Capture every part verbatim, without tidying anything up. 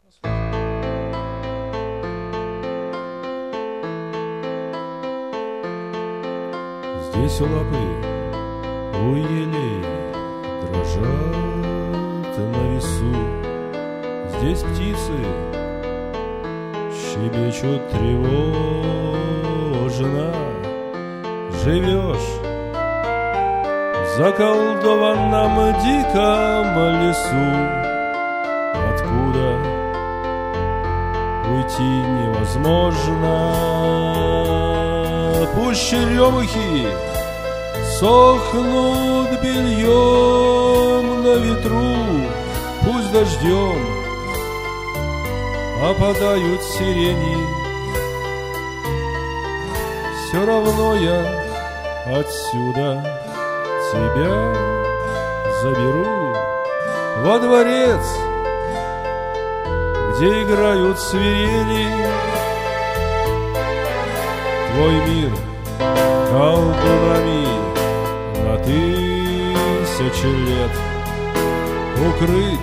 Здесь лапы у елей дрожат на весу, здесь птицы щебечут тревожно. Живешь в заколдованном диком лесу, откуда уйти невозможно. Пусть черемухи сохнут бельем на ветру, пусть дождем опадают сирени, все равно я отсюда тебя заберу во дворец, где играют свирели. Твой мир колдунами на тысячи лет укрыт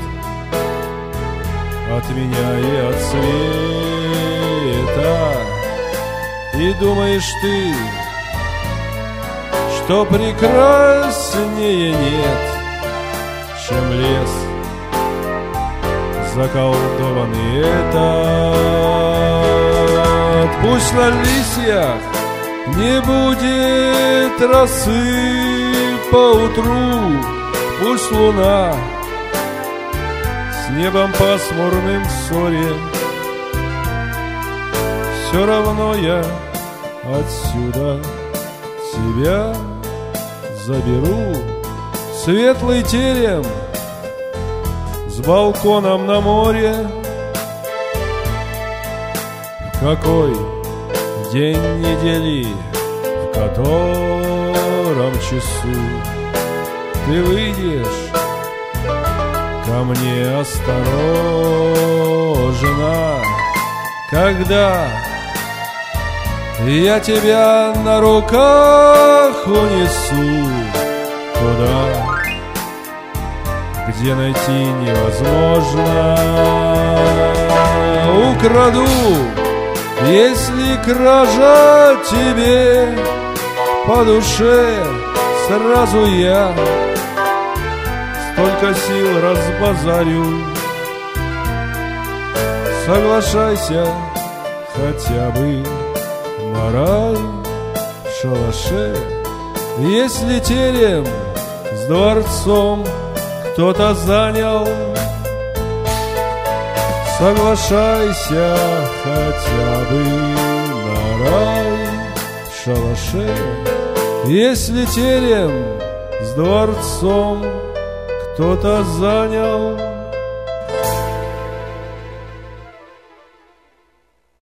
от меня и от света. И думаешь ты, что прекраснее нет, чем лес заколдованный этот. Пусть на листьях не будет росы поутру, пусть луна с небом пасмурным в ссоре, все равно я отсюда тебя заберу. Светлый терем с балконом на море. В какой день недели, в котором часу ты выйдешь ко мне осторожно, когда я тебя на руках унесу туда, где найти невозможно. Украду, если кража тебе по душе, сразу я столько сил разбазарю. Соглашайся хотя бы на рай в шалаше, если терем с дворцом кто-то занял. Соглашайся хотя бы на рай в шалаше, если терем с дворцом кто-то занял.